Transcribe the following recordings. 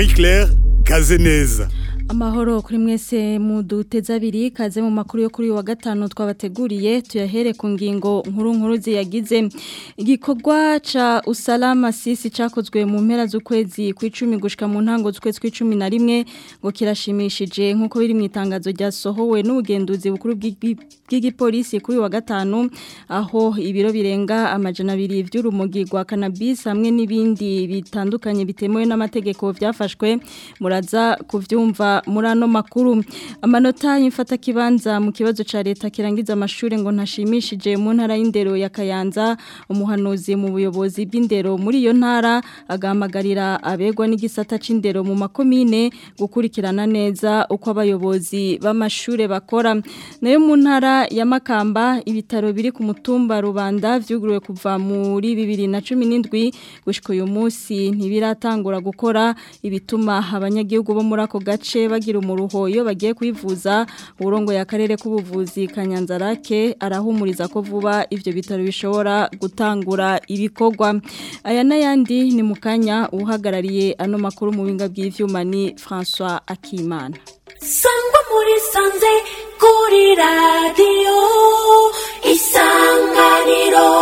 Marie-Claire Kazeneza. Amahoro kuri mwese muduteza abiri kaze mu makuru yo kuri wa gatanu twabateguriye tuyahere ku ngingo nkuru ziyagize igikorwa ca usalama sisi cakozwe mu mpera z'ukwezi kw'icumi gushika mu ntango z'ukwezi kw'icumi na rimwe ngo kirashimishije nkuko biri mu itangazo ryasohowe n'ubugenduzi bukuru bw'igipolisi kuri wa gatanu aho ibiro birenga amajana 200 vy'urumogi rwa cannabis hamwe n'ibindi bitandukanye bitemewe n'amategeko vyafashwe muraza kuvyumva murano makuru amanota y'imfata kibanza mu kibazo ca leta kirangiza amashure ngo ntashimishije mu ntara y'indero ya Kayanza umuhanuzi mu buyobozi bw'indero muri iyo ntara agahamagarira abegwa n'igisata c'indero mu makomine gukurikirana neza uko abayobozi b'amashure bakora nayo mu ntara ya Makamba ibitaro biri ku mutumba Rubanda vyuguruwe kuva muri 2017 gushika uyu munsi ntibiratangura gukora ibituma abanyagihugu bo muri ako gace bagira umuruho iyo bagiye kwivuza urongo ya karere k'ubuvuzi Kanyanzarake arahumuriza ko vuba ivyo bitaro bishobora gutangura ibikorwa aya n'ayandi ni mukanya uhagarariye ano makuru mu binga bw'ivyuma ni François Akimana Sangwa muri sanze kuri radio Isanganiro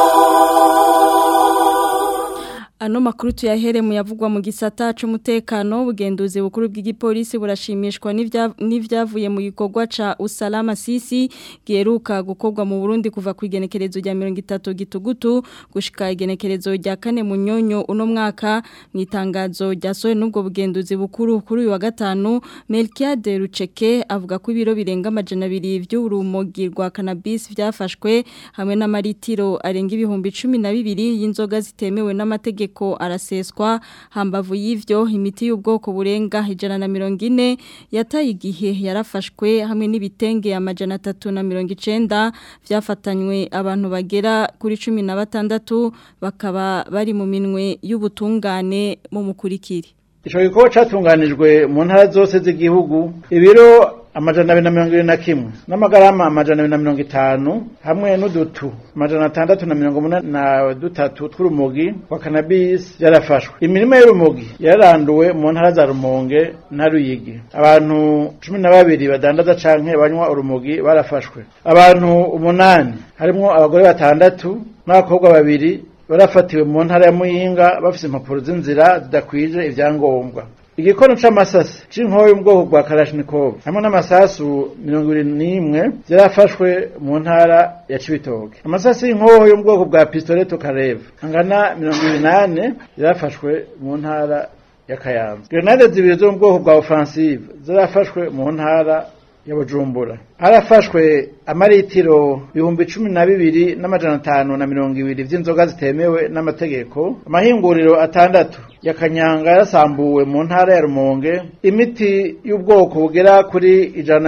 Ano makuru tuyahere mu yavugwa mu gisata c'umutekano bugenduzi bukuru bw'igipolisi burashimishwa n'ivyavuye mu gikorwa ca usalama sisi giheruka gukorwa mu Burundi kuva ku igenekerezo rya 30 gitugutu gushika igenekerezo rya 4 munyonyo uno mwaka mu itangazo ryasohowe n'ubwo bugenduzi bukuru kuri uyu wa gatanu Melchiade Ruceke avuga ko ibiro birenga amajana 200 vy'urumogi rwa cannabis vyafashwe hamwe n'amaritiro arenga 12,000 y'inzoga zitemewe n'amategeko ko araseswa hambavu y'ivyo imiti y'ubwoko burenga 140 yataye igihe yarafashwe hamwe n'ibitenge amajana 390 vyafatanywe abantu bagera kuri 16 bakaba bari mu minwe y'ubutungane mu mukurikiri Ico gikorwa catunganijwe mu ntara zose z'igihugu ibiro amajana 221 n'amagarama amajana 250 hamwe n'udutu amajana 683 tw'urumogi wa cannabis yarafashwe imirima y'urumogi yaranduwe mu ntara za Rumonge na Ruyigi abantu 12 badandaza canke banywa urumogi barafashwe abantu 8 harimo abagore 6 n'abakobwa 2 barafatiwe mu ntara ya Muyinga bafise impapuro z'inzira zidakwije ivyangombwa igikono c'amasasi c'inkoyo mu bwoko bwa Kalashnikov hamwe n'amasasu 21 yarafashwe mu ntara ya Cibitoke amasasi y'inkoyo yo mu bwoko bwa pistolet Karev angana 28 yarafashwe mu ntara ya Kayanza grenade zibiri zo mu bwoko bwa offensive zarafashwe mu ntara ya Bujumbura harafashwe amaritiro 12,000 n'amajana 520 vy'inzoga zitemewe n'amategeko amahinguriro 6 ya Kanyanga yasambuwe mu ntara ya Rumonge imiti y'ubwoko bugera kuri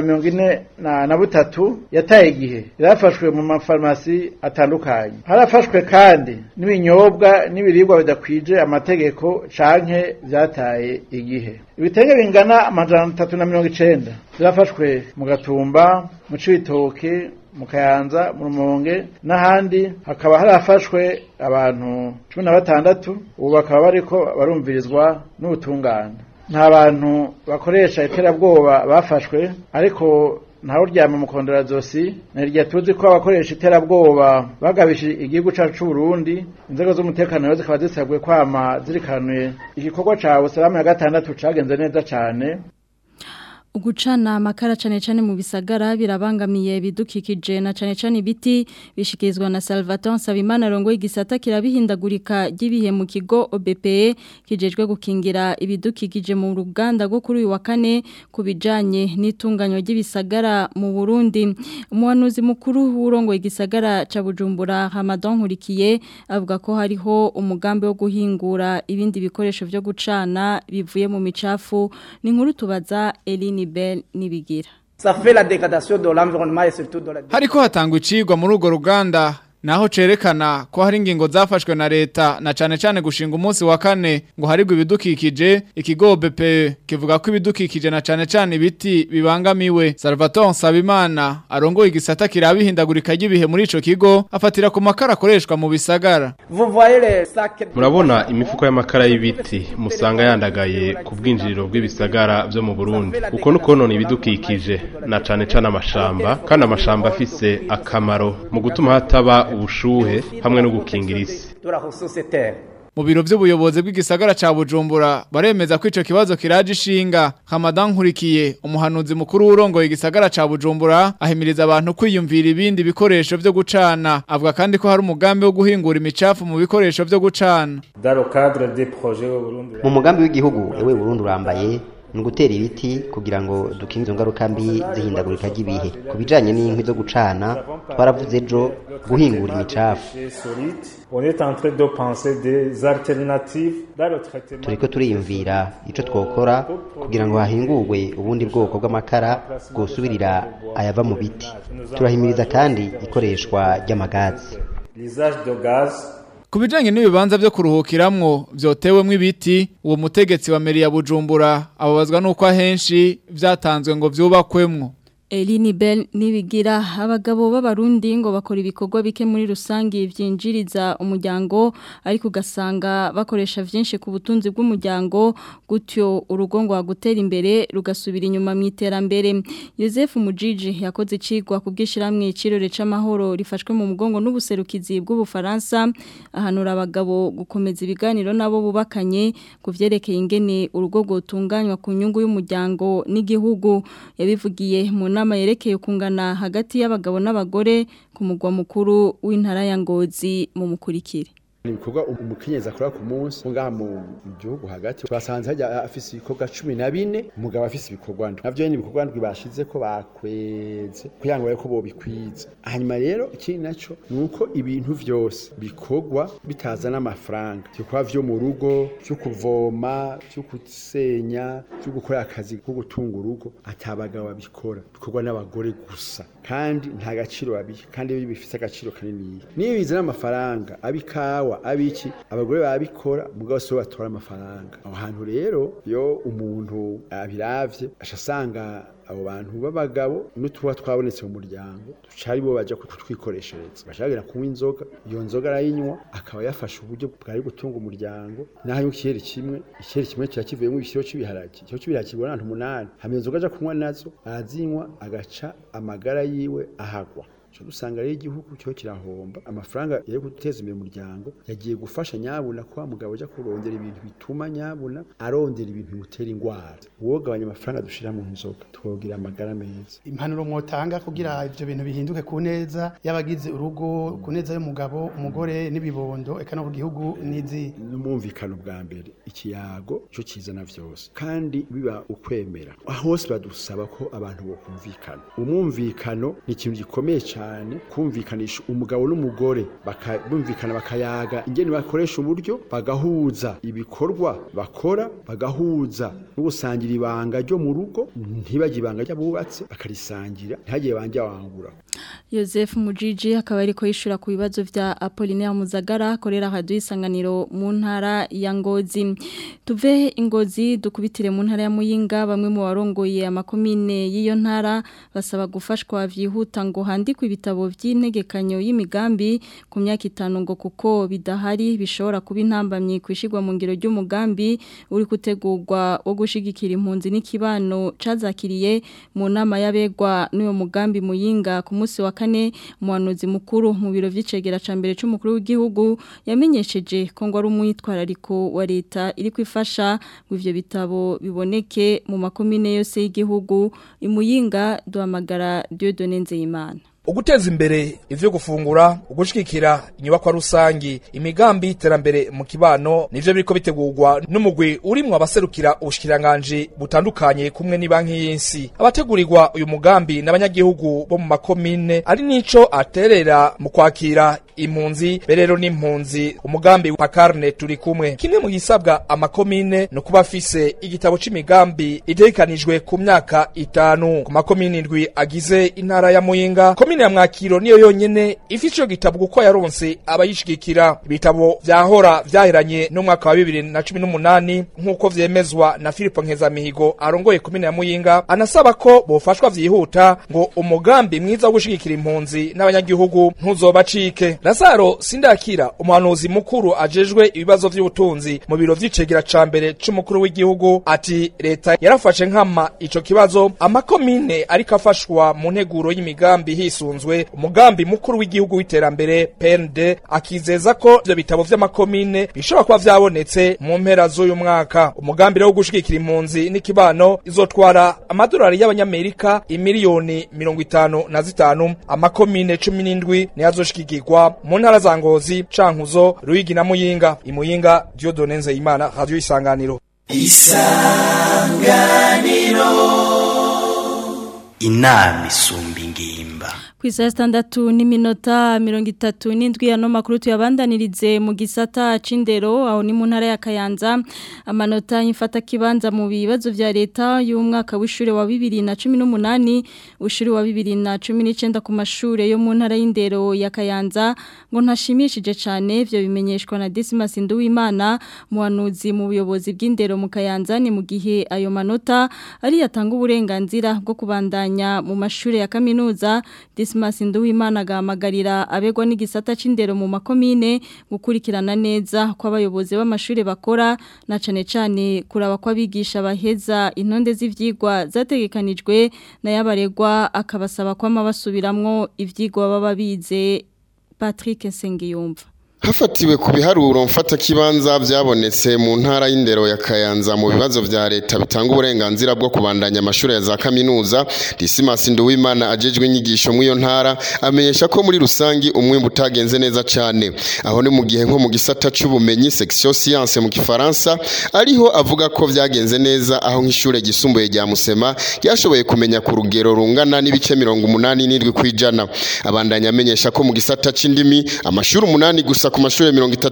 143 yataye igihe yarafashwe mu mafarmasi atandukanye harafashwe kandi n'ibinyobwa n'ibiribwa bidakwije amategeko canke vyataye igihe ibitenge bingana amajana 390 byafashwe mu Gatumba mu Cibitoke mu Kayanza mu Rumonge n'ahandi hakaba harafashwe abantu 16 ubu bakaba bariko barumvirizwa n'ubutungane nta bantu bakoresha iterabwoba bafashwe ariko ntaho ryama mu kondera zosi naryo tuzi ko abakoresha iterabwoba bagabishije igihugu cacu c'u Burundi inzego z'umutekano zikaba zisabwe kwama zirikanuye igikorwa cawo salama ya gatandatu cagenze neza cane Ugucana amakara cane mu bisagara birabangamiye bidukikije na cane ibiti bishikirizwa na Salvatore Nsabimana rongo igisata kirabihindagurika gibihe mu kigo OBPE kijejwe gukingira ibidukikije mu ruganda rwo kuri uyu wa kane kubijanye n'itunganyo ry'ibisagara mu Burundi umuhanuzi mukuru w'urongo igisagara ca Bujumbura Hamadan Nkurikiye avuga ko hariho umugambi wo guhingura ibindi bikoresho vyo gucana bivuye mu micafu ni nkuru tubaza Eline Bel nibigira hariko hatangwa icigwa muri urwo ruganda naho cerekana ko hari ingingo zafashwe na leta na cane gushinga umunsi wa kane ngo harigwa ibidukikije ikigo BP kivuga ko ibidukikije na cane ibiti bibangamiwe. Salvatore Nsabimana arongoye igisata kirabihindagurika ry'ibihe muri ico kigo afatira ku makara akoreshwa mu bisagara. Murabona imifuko y'amakara y'ibiti musanga yandagaye ku bwinjiriro bw'ibisagara byo mu Burundi uko nuko none ibidukikije na cane amashamba kandi amashamba afise akamaro mu gutuma hataba ubushuhe hamwe no gukingira isi. Mu biro by'ubuyobozi bw'igisagara ca Bujumbura baremeza ko ico kibazo kiraje ishinga. Hamadan Nkurikiye umuhanuzi mukuru w'urongoye igisagara ca Bujumbura ahimiriza abantu kwiyumvira ibindi bikoresho byo gucana. Avuga kandi ko hari umugambi wo guhingura imicafu mu bikoresho byo gucana. Mu mugambi w'igihugu ewe Burundi urambaye ngutera ibiti kugira ngo dukinze ngaruka mbi zihindagurika ry'ibihe. Kubijanye n'inkwi zo gucana twaravuze ejo guhingura imicafu. Turiko turiyumvira ico twokora kugira ngo hahingurwe ubundi bwoko bw'amakara bwosubirira ayava mu biti. Turahimiriza kandi ikoreshwa ry'amagazi. Kubijanye n'ibibanza byo kuruhukiramwo vyotewemwe ibiti uwo mutegetsi wa meri ya Bujumbura ababazwa nuko ahenshi vyatanzwe ngo vyubakwemwo. Elini Bell nibigira abagabo b'abarundi ngo bakora ibikorwa bike muri rusangi vyinjiriza umuryango ariko ugasanga bakoresha vyinshi ku butunzi bw'umuryango gutyo urugo ngo agutera imbere rugasubira inyuma mu iterambere. Joseph Mujiji yakoze icigwa kubwishiramwe icirore c'amahoro rifashwe mu mugongo n'ubuserukizi bw'Ubufaransa ahanura abagabo gukomeza ibiganiro nabo bubakanye kuvyerekeye ingene urugo gotunganywa ku nyungu y'umuryango n'igihugu. Yabivugiye mu nama yerekeye kungana hagati y'abagabo n'abagore ku mugwa mukuru w'intara ya Ngozi mu mukurikire. Ibikorwa umukenyezi akora ku munsi ngaha mu gihugu hagati twasanze hajya afise ibikorwa 14 umugabo afise ibikorwa navyo ni ibikorwa bashize ko bakweze kuyangwa ko bo bikwiza. Hanyuma rero ikindi naco nuko ibintu vyose bikorwa bitazana amafaranga cyo vyo mu rugo cyo kuvoma cyo gusenya cyo gukora akazi ko gutunga urugo atabagabo babikora bikorwa n'abagore gusa kandi nta gaciro babiha kandi bifise agaciro kanini niyo bizana amafaranga abikawa abiki abagore babikora mugabo so batora amafaranga. Aho hantu rero yo umuntu abiravye ashasanga abo bantu b'abagabo n'utuba twabonetse mu muryango tucari bo baje kutwikoreshereza bashagera kunywa inzoga iyo nzoga arayinywa akaba yafasha uburyo bwari gutunga umuryango naho ikiyeri kimwe cyakivuyemo ibisiro cy'ibiharage cyo cy'ibiraki kibona 8 hamwe inzoga aja kunywa nazo azinywa agaca amagara yiwe ahagwa. Cyo dusanga rero igihugu cyo kirahomba amafaranga yo guteza imbere umuryango yagiye gufasha nyabuna kwa mugabo aja kurondera ibintu bituma nyabuna arondera ibintu bimutera ingwara wogabanya amafaranga dushira mu nzoga twogira amagara meza. Impanuro mwotanga kugira ivyo bintu bihinduke ku neza yabagize urugo ku neza y'umugabo umugore n'ibibondo eka no ku gihugu nizi n'umumvikano bwa mbere ikiyago cyo kizana vyose kandi biba ukwemera hose badusaba ko abantu bo kumvikana. Umumvikano ni ikintu gikomeye kumvikanisha umugabo n'umugore bakabumvikana bakayaga ingene bakoresha uburyo bagahuza ibikorwa bakora bagahuza n'ugusangira ibanga ryo mu rugo ntibajye ibanga ry'abubatse bakarisangira ntagiye banje wangura. Joseph Mujiji akaba ariko yishura ku bibazo vya Apollinaire Muzagara akorera Radio Isanganiro mu ntara ya Ngozi. Tuve Ingozi dukubitire mu ntara ya Muyinga bamwe mu warongoye amakomine y'iyo ntara basaba gufashwa vyihuta ngo handikwe ibitabo vy'integekanyo y'imigambi ku myaka 5 ngo kuko bidahari bishobora kuba intambamye kwishigwa mu ngiro ry'umugambi uri gutegurwa wo gushigikira impunzi n'ikibano cazakiriye mu nama y'abegwa n'uyo mugambi Muyinga ku munsi wa kane umuhanuzi mukuru mu biro vy'icegera ca mbere c'umukuru w'igihugu yamenyesheje ko ngo ari umwitwarariko wa leta iri kwifasha ngo ivyo bitabo biboneke mu makomine yose y'igihugu. Imuyinga duhamagara Dieudonne Nzeyimana. Uguteza imbere ivyo gufungura ugushikira inyubako rusangi imigambi iterambere mu kibano nivyo biriko bitegurwa n'umugwi urimwe abaserukira ubushikiranganje butandukanye kumwe ni banki y'insi. Abategurirwa uyu mugambi n'abanyagihugu bo mu makomine ari nico aterera mu kwakira impunzi berero n'impunzi umugambi wa Pakarne turi kumwe kimwe mu gisabwa amakomine no kuba afise igitabo c'imigambi itegekanijwe ku myaka 5 ku makomine 7 agize intara ya Muyinga komine ya Mwakiro niyo yonyene ifise ico gitabo kuko yaronse abayishigikira ibitabo vyahora vyaheranye no mwaka wa 2018 nkuko vyemezwa na Philippe Nkezamihigo arongoye komine ya Muyinga anasaba ko bofashwa vyihuta ngo umugambi mwiza wo gushigikira impunzi n'abanyagihugu ntuzobacike. Lazaro Sindakira umuhanuzi mukuru ajejwe ibibazo vy'ubutunzi mu biro vy'icegera ca mbere c'umukuru w'igihugu ati leta yarafashe nkama ico kibazo amakomine ariko afashwa mu nteguro y'imigambi hisunzwe umugambi mukuru w'igihugu w'iterambere PND akizeza ko ivyo bitabo vy'amakomine bishobora kuba vyabonetse mu mpera z'uyu mwaka. Umugambi wo gushigikira impunzi n'ikibano izotwara amadolari y'abanyamerika imiliyoni 55 amakomine 17 ni azoshikirwa mu ntara za Ngozi, Cankuzo, Ruyigi na Muyinga. Imuyinga Dieudonne Nzeyimana, Radio Isanganiro. Inama isumba ingimba. Kwisa 6:37 yano makuru tuyabandanirize mu gisata c'indero aho ni mu ntara ya Kayanza amanota y'imfata kibanza mu bibazo vya leta y'umwaka w'ishure wa 2018 ushure wa 2019 ku mashure yo mu ntara y'indero ya Kayanza ngo ntashimishije cyane ivyo bimenyeshwa na Dismas Nduwimana muhanuzi mu buyobozi bw'indero mu Kayanza ni mu gihe ayo manota ari yatanga uburenganzira bwo kubandanya mu mashure ya kaminuza. Dismas Nduwimana agahamagarira abegwa n'igisata c'indero mu makomine gukurikirana neza ko abayobozi b'amashure bakora na cane kuraba ko abigisha baheza intonde z'ivyigwa zategekanijwe na yabaregwa akabasaba ko amabasubiramwo ivyigwa baba bize. Patrick Sengiyumva. Hafatiwe ku biharuro mfata kibanza byabonetse mu ntara y'indero ya Kayanza mu bibazo vya leta bitanga uburenganzira bwo kubandanya amashure ya za kaminuza. Dismas Nduwimana ajejwe inyigisho mu iyo ntara amenyesha ko muri rusangi umwimbu utagenze neza cyane. Aho ni mu gihe nko mu gisata c'ubumenyi section science mu Kifaransa ariho avuga ko vyagenze neza aho nk'ishure gisumbuye rya Musema ryashoboye kumenya ku rugero rungana n'ibice 87 kwijana. Abandanya amenyesha ko mu gisata c'indimi amashuri 8 gusa ku mashure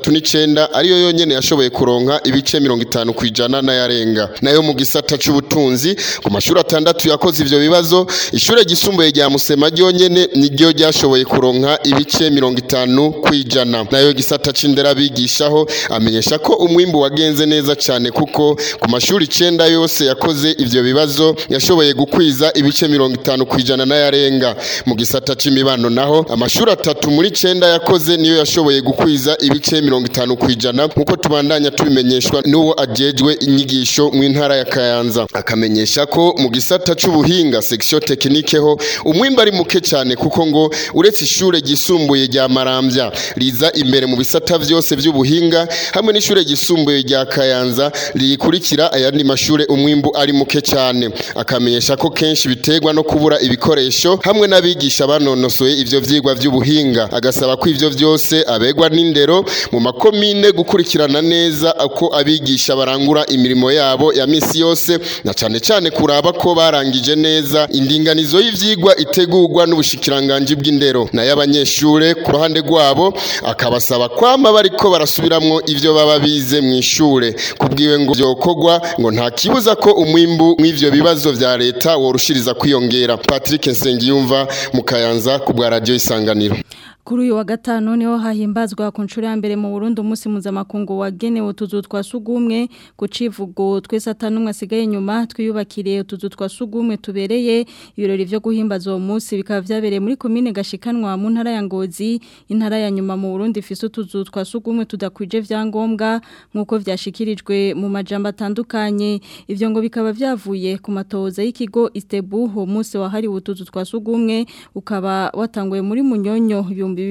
39 ariyo yonyene yashoboye kuronka ibice 50 kwijana na yarenga. Nayo mu gisata c'ubutunzi ku mashure 6 yakoze ivyo bibazo ishure gisumbuye rya Musema ryonyene niryo ryashoboye kuronka ibice 50 kwijana. Nayo gisata c'indera bigishaho amenyesha ko umwimbu wagenze neza cyane kuko ku mashure 9 yose yakoze ivyo bibazo yashoboye gukwiza ibice 50 kwijana na yarenga. Mu gisata c'imibano naho amashure 3 muri 9 yakoze niyo yashoboye gukwiza ibice 50 kwijana nkuko tubandanya tubimenyeshwa n'uwo ajejwe inyigisho mu ntara ya Kayanza. Akamenyesha ko mu gisata c'ubuhinga section technique ho umwimba ari muke cyane kuko ngo uretse ishure gisumbuye rya Marambya riza imbere mu bisata vyose vy'ubuhinga hamwe n'ishure gisumbuye rya Kayanza rikurikira ayandi mashure umwimbu ari muke cyane. Akamenyesha ko kenshi biterwa no kubura ibikoresho hamwe n'abigisha banonosoye ivyo vyigwa vy'ubuhinga. Agasaba ko ivyo vyose abegwa n'indero mu makomine gukurikirana neza ako abigisha barangura imirimo yabo ya misi yose na cane kuraba ko barangije neza indinganizo y'ivyigwa itegurwa n'ubushikiranganje bw'indero. Na y'abanyeshure ku ruhande rwabo akabasaba kwama bariko barasubiramwo ivyo baba bize mu ishure. Kubwiwe ngo byokogwa ngo nta kibuza ko umwimbu mw'ivyo bibazo vya leta worushiriza kwiyongera. Patrick Nsengiyumva mu Kayanza ku bwa Radio Isanganiro. Kuri uyu wa gatanu niho hahimbazwa ku nshuro ya mbere mu Burundi umunsi mpuzamakungu wagenewe utuzu twa sugumwe ku civugo twese atanumwe asigaye nyuma twiyubakire utuzu twa sugumwe tubereye. Ibirori vyo guhimbaza uwo munsi bikaba vyabereye muri komine Gashikanwa mu ntara ya Ngozi. Intara ya nyuma mu Burundi ifise utuzu twa sugumwe tudakwije vyangombwa nkuko vyashikirijwe mu majambo atandukanye. Ivyo ngo bikaba vyavuye ku matoza y'ikigo Istebu. Uwo munsi wahariwe utuzu twa sugumwe ukaba watanguye muri Munyonyo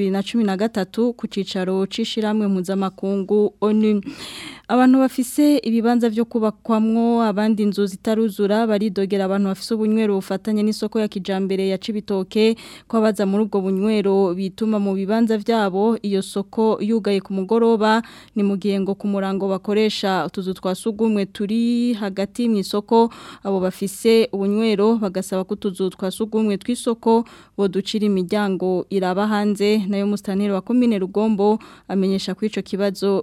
2013 ku cicaro cishiramwe mpuzamakungu ONU. Abantu bafise ibibanza vyo kubakwamwo abandi inzu zitaruzura baridogera abantu bafise ubunywero bufatanye n'isoko ya kijambere ya Cibitoke ko abaza muri ubwo bunywero bituma mu bibanza vyabo iyo soko yugaye ku mugoroba. Ni mu gihe ngo ku murango bakoresha utuzu twa sugumwe turi hagati mu isoko. Abo bafise ubunywero bagasaba ko utuzu twa sugumwe tw'isoko boducira imiryango iraba hanze Cibitoke nayo mustaneri wa commune Rugombo amenyesha ko ico kibazo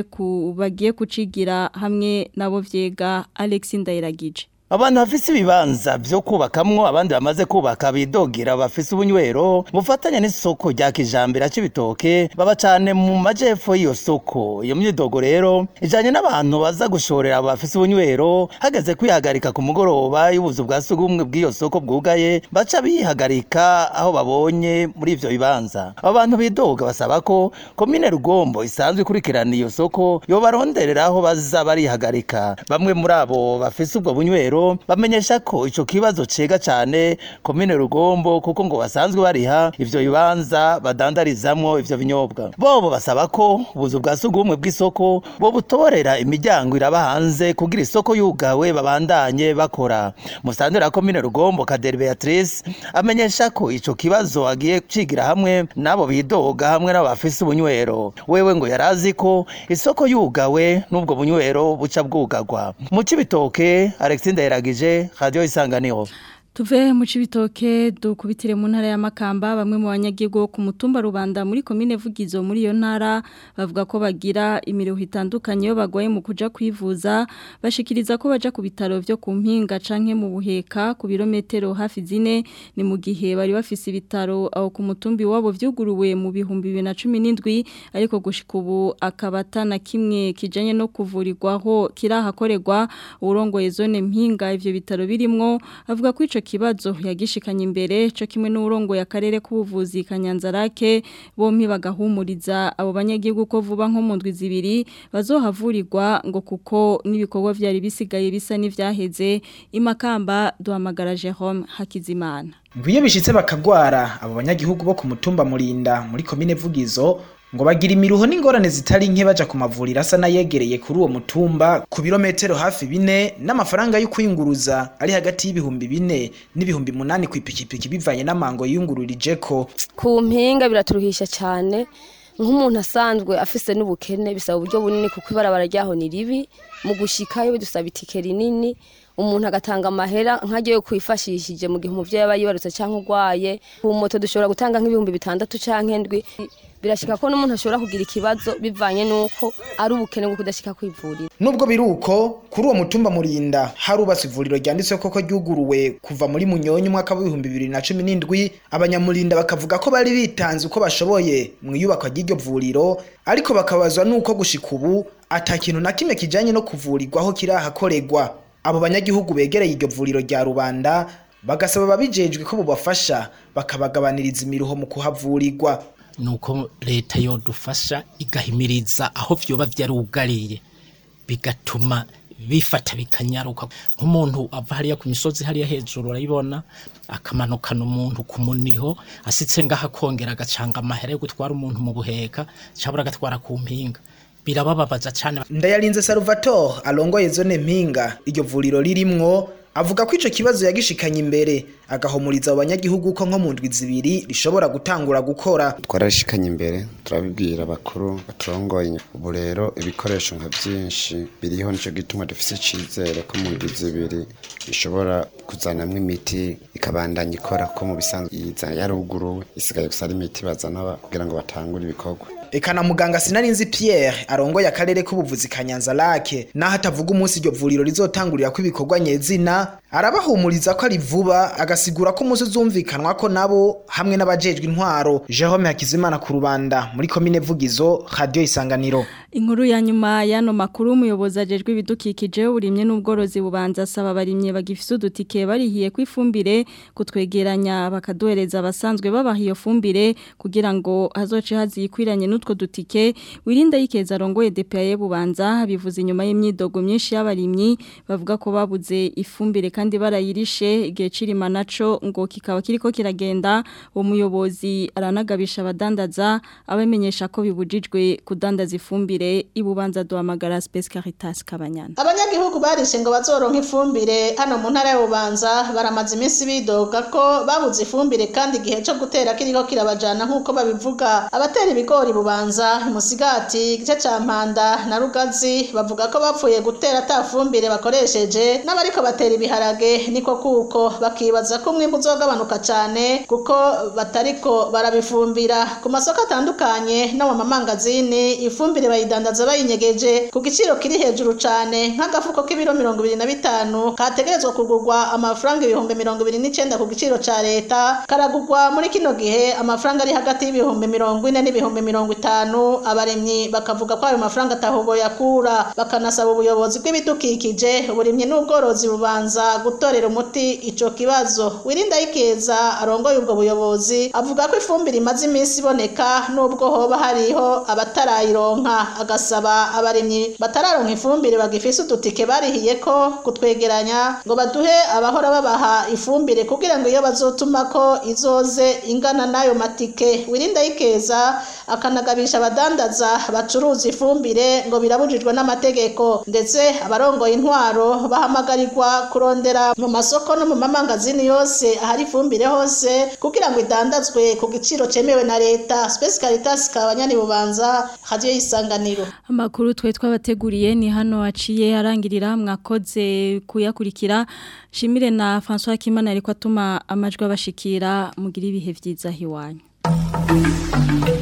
bagiye kucigira hamwe nabo vyega Alex Ndayiragije. Abantu bafise ibibanza byo kubakamwo abandi bamaze kubaka bidogira bafise ubunywero bufatanya n'isoko rya kijambere Cibitoke baba cyane mu majepfo y'iyo soko. Iyo myidogo rero ijanye n'abantu baza gushorera bafise ubunywero hageze kwihagarika ku mugoroba y'ubuzu bwa sugumwe bw'iyo soko bwugaye baca bihagarika aho babonye muri ivyo bibanza. Abantu bidoga basaba ko commune Rugombo isanzwe ikurikirana iyo soko yo baronderera aho baza barihagarika. Bamwe muri abo bafise ubwo bunywero bamenyesha ko ico kibazo cega cyane commune Rugombo kuko ngo basanzwe bariha ivyo bibanza badandarizamwo ivyo binyobwa. Bobo basaba ko ubuzu bwa sugumwe bw'isoko bo butorera imiryango iraba hanze kugira isoko yugawe babandanye bakora. Musandera commune Rugombo Kaderi Beatrice amenyesha ko ico kibazo agiye cigira hamwe nabo bidoga hamwe n'abafise ubunywero. Wewe ngo yarazi ko isoko yugawe n'ubwo bunywero buca bwugagwa. Mu Cibitoke Alexander Iragije Radio Isanganiro. Tuve mu Cibitoke dukubitire mu ntara ya Makamba bamwe mu banyagihugu ku mutumba Rubanda muri commune Vugizo muri iyo ntara bavuga ko bagira imiruho itandukanye yo bagwaye mu kuja kwivuza bashikiriza ko baja ku bitaro byo ku mpinga canke mu buheka ku birometero hafi 4 ni mu gihe bari bafise ibitaro aho ku mutumbi wabo vyuguruwe mu bihumbi 2017 ariko gushika ubu akabata na kimwe kijanye no kuvurirwaho kirahakorerwa urongoye zone mpinga ivyo bitaro birimwo avuga ko ico kibazo yagishikanye imbere cyo kimwe n'urongo ya karere k'ubuvuzi Kanyanzarake bompi bagahumuriza abo banyagihugu ko vuba nko mu ndwi zibiri bazohavurirwa ngo kuko nibikorwa vyari bisigaye bisa n'ivyaheze Imakamba duhamagara Jerome Hakizimana. Mbiye bishitse bakagwara abo banyagihugu bo ku mutumba Murinda muri commune Vugizo ngo bagira imiruho n'ingorane zitari nke baja ku mavuriro asa nayegereye kuri uwo mutumba ku birometero hafi 4 n'amafaranga yo kwinguruza ari hagati y'ibihumbi 4 n'ibihumbi 8 kwipikipiki bivanye n'amango yungururijeko. Ku mpinga biraturuhisha cyane nk'umuntu asanzwe afise n'ubukene bisaba uburyo bunini kuko ibarabara ryaho ni ribi mu gushikayo bidusaba itike rinini umuntu agatanga amahera nkagiye kwifashishije mu gihe umuvyeyi aba yibarutse canke urwaye ku moto dushobora gutanga nk'ibihumbi 6 canke 7 birashika ko n'umuntu ashobora kugira ikibazo bivanye nuko ari ubukene bwo kudashika kwivurira. Nubwo biruko kuri uwo mutumba Murinda harubatse ivuriro ryanditse koko ryuguruwe kuva muri Munyonyi mwaka wa 2017 abanyamurinda bakavuga ko bari bitanze uko bashoboye mu iyubakwa ry'iryo vuriro ariko bakabazwa nuko gushika ubu atakintu na kimwe kijanye no kuvurirwaho kirahakorerwa. Abo banyagihugu begereye iryo vuriro rya Rubanda bagasaba babijejwe ko bubafasha bakabagabaniriza imiruho mu kuhavurirwa. Nuko leta yodufasha igahimiriza aho vyoba vyarugariye bigatuma bifata bikanyaruka nk'umuntu ava hariya ku misozi hariya hejuru urayibona akamanukana umuntu ku muniho asitse ngaha kongera agacanga amahera yo gutwara umuntu mu buheka cyabura agatwara ku mpinga birabababaza cyane. Ndayarinze Salvatore alongoye zone mpinga iryo vuriro ririmwo avuga ko ico kibazo yagishikanye imbere agahomuriza abanyagihugu ko nko mu ndwi zibiri rishobora gutangura gukora. Twarashikanye imbere turabibwira bakuru baturongoye ubu rero ibikoresho nka byinshi biriho nico gituma dufise cizere ko mu ndwi zibiri bishobora kuzanamwe imiti ikabandanya ikora ko mu bisanzwe yiza yaruguruwe isigaye gusara imiti bazana kugira ngo batangure ibikorwa. Eka na muganga Sinarinzi Pierre arongoye akarere k'ubuvuzi Kanyanzarake naho atavuga umunsi iryo vuriro rizotangurira ko ibikorwa nyezina arabahumuriza ko ari vuba agasigura ko umunsi uzumvikanwa ko nabo hamwe n'abajejwe intwaro. Jerome Hakizimana ku Rubanda muri commune Vugizo Radio Isanganiro. Inkuru ya nyuma yano makuru umuyobozi ajejwe ibidukikije urimye n'ubworozi bubanza asaba barimye bagifise udutike barihiye kwifumbire kutwegeranya bakaduhereza abasanzwe babaha iyo fumbire kugira ngo hazoce hazikwiranye n'utwo dutike wirinda yikeza arongoye DPA bubanza bivuze inyuma y'imyidogo myinshi y'abarimyi bavuga ko babuze ifumbire kandi barayirishe igihe cirima naco ngo kikaba kiriko kiragenda uwo muyobozi aranagabisha abadandaza abamenyesha ko bibujijwe kudandaza ifumbire ibubanza duhamagara Space Caritas Kabanyana. Abanyagihugu barishe ngo bazoronka ifumbire hano mu ntara y'ububanza baramaze iminsi bidoga ko babuze ifumbire kandi igihe cyo gutera kiriko kirabajana nkuko babivuga abatera ibigori Bubanza Musigati gice ca Mpanda na Rugazi bavuga ko bapfuye gutera atafumbire bakoresheje n'abariko batera ibiharage niko kuko bakibaza ko umwimbu uzogabanuka cyane kuko batariko barabifumbira ku masoko atandukanye no mu mamangazini ifumbire bayidandaza bayinyegeje ku giciro kiri hejuru cyane nk'agafuko k'ibiro 25 kategerezwa kugurwa amafaranga 29,000 ku giciro ca leta karagurwa muri kino gihe amafaranga ari hagati y'ibihumbi 40 n'ibihumbi 50 abaremyi bakavuga ko ayo mafaranga atahobo yakura bakanasaba ubuyobozi bw'ibidukikije uburimye n'ubworozi bubanza gutorera umuti ico kibazo wirinda ikeza arongoye ubwo buyobozi avuga ko ifumbire imaze iminsi iboneka nubwo hoba hariho abatarayironka agasaba abaremyi batararonka ifumbire bagifise udutike barihiye ko kutwegeranya ngo baduhe abahora babaha ifumbire kugira ngo iyo bazotuma ko izoze ingana nayo matike wirinda ikeza akanagabisha abadandaza bacuruza ifumbire ngo birabujijwe n'amategeko ndetse abarongoye intwaro bahamagarirwa kurondera mu masoko no mu mamangazini yose ahari ifumbire hose kugira ngo idandazwe ku giciro cemewe na leta Space Caritas kabanyani Bubanza radio Isanganiro. Amakuru twe twabateguriye ni hano aciye arangirira mwakoze kuyakurikira shimire na François Kimana ariko atuma amajwi abashikira mugira ibihe vyiza hiwanyu.